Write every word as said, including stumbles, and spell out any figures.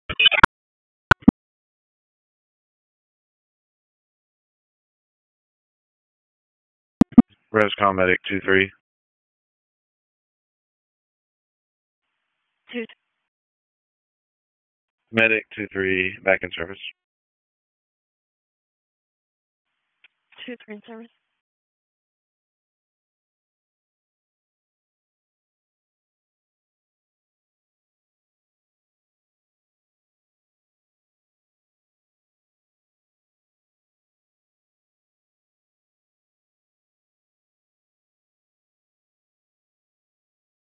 Rescom Medic two three. Two, Medic two three, back in service. two, three in service.